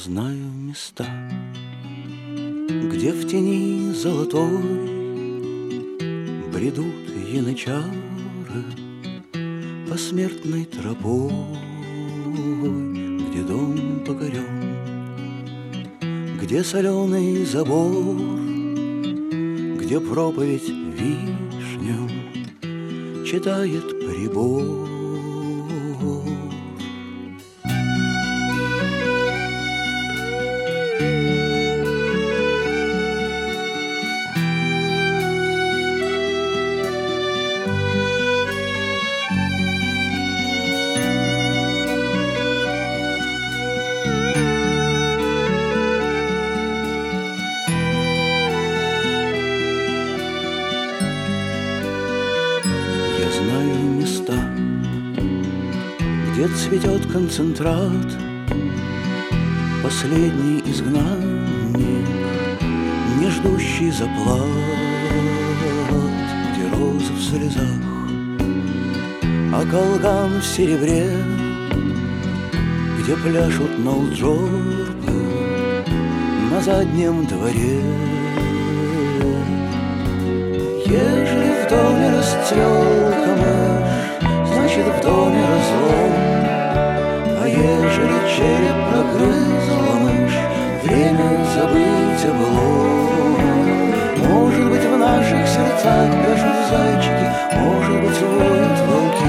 знаю места, где в тени золотой бредут янычары посмертной тропой, где дом покорен, где соленый забор, где проповедь вишням читает прибор. Где цветет концентрат, последний изгнанник, не ждущий заплат, где розы в слезах, а колган в серебре, где пляшут налджорпы на заднем дворе. Ежели в доме расцвел камыш, значит в доме разлом. А ежели череп прогрызла мышь, время забыть о былом. Может быть, в наших сердцах бежат зайчики, может быть, воют волки.